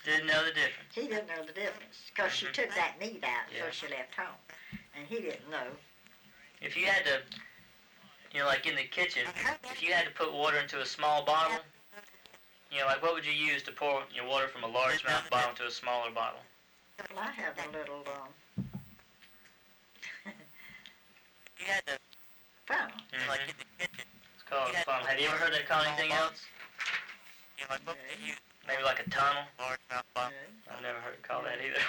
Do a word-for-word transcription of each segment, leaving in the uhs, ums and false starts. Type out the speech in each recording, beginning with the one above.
Didn't know the difference. He didn't know the difference because Mhm. she took that meat out Yeah. before she left home, and he didn't know. If you had to, you know, like in the kitchen, if you had to put water into a small bottle, you know, like what would you use to pour your water from a largemouth bottle to a smaller bottle? Well, I have a little um, You had to, funnel. Mhm. like, in the kitchen, It's called a funnel. Have you ever heard that called anything else? you know, like, what would you use? Maybe like a tunnel? Largemouth bottle. I've never heard it called that either.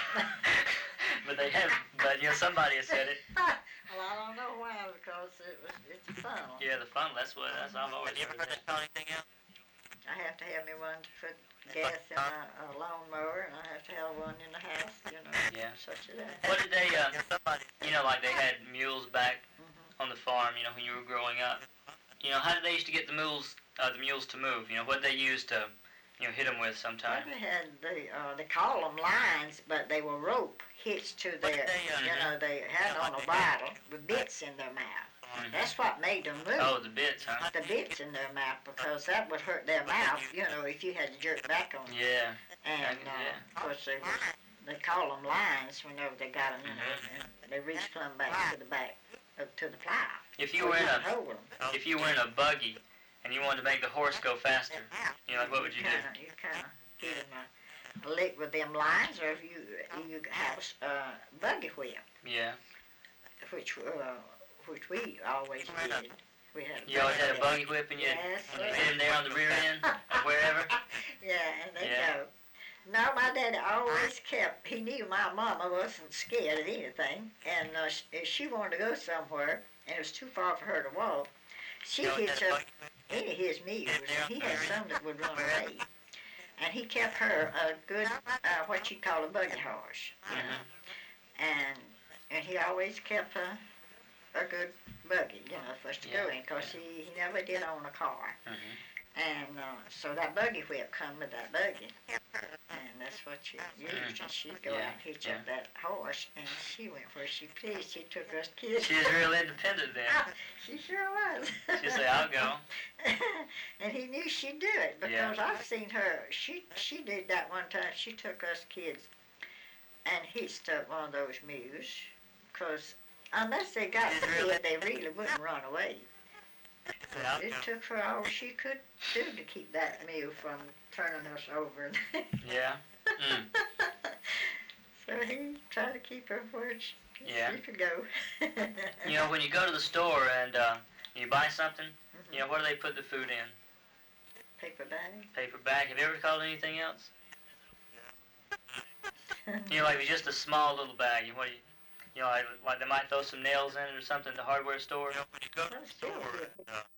But they have, but you know, somebody has said it. Well, I don't know why, because it was, it's a funnel. Yeah, the funnel, that's what, that's, I've always Have you ever heard heard that. that called anything else? I have to have me one to put gas in a, a lawnmower, and I have to have one in the house, you know, Yeah. such as that. What did they, uh, You know, somebody, you know, like they had mules back Mhm. on the farm, you know, when you were growing up. You know, how did they used to get the mules, uh, the mules to move? You know, what they used to, you know, hit them with Well, sometimes? they had the, uh, they call them lines, but they were rope hitched to their, they, uh, you know, they had on a bridle with bits in their mouth. Mhm. That's what made them move. Oh, the bits, huh? The bits in their mouth, because that would hurt their mouth, you know, if you had to jerk back on them. Yeah. And, Yeah. uh, of course, they, was, they call them lines whenever they got them in there, Mhm. and they reach plumb back to the back, up to the plow. If you So were in could a, hold 'em. if you were in a buggy and you wanted to make the horse go faster, you know, like what would you do? Kinda, you kind of give them a lick with them lines, or if you you have a uh, buggy whip, Yeah. which uh, which we always did. We had a You always had a whip. buggy whip and you Yes, and you sir. hit him there on the rear end or wherever? Yeah, and they Yeah. go. No, my daddy always kept, he knew my mama wasn't scared of anything, and uh, sh- if she wanted to go somewhere, and it was too far for her to walk, she you know, hitched that up buggy whip. any of his mules, and he had some that would run away. And he kept her a good, uh, what you call a buggy horse. Mhm. And and he always kept a, a good buggy, you know, for us to go Yeah, in, because he, he never did own a car. Mhm. And uh, so that buggy whip come with that buggy, and that's what she used. And she'd go Yeah, out and hitch yeah. up that horse, and she went where she pleased. She took us kids. She was real independent then. She sure was. She'd say, I'll go. And he knew she'd do it, because Yeah. I've seen her. She she did that one time. She took us kids and hitched up one of those mules, because unless they got scared, they really wouldn't run away. Yeah, It took her all she could do to keep that mule from turning us over. Yeah. Mm. So he tried to keep her where she, Yeah. she could go. You know, when you go to the store and uh, you buy something, you know, what do they put the food in? Paper bag. Paper bag. Have you ever called anything else? You know, like it's just a small little bag. You, what do you, you know, like, like they might throw some nails in it or something at the hardware store. You know, when you go to the store, and, uh,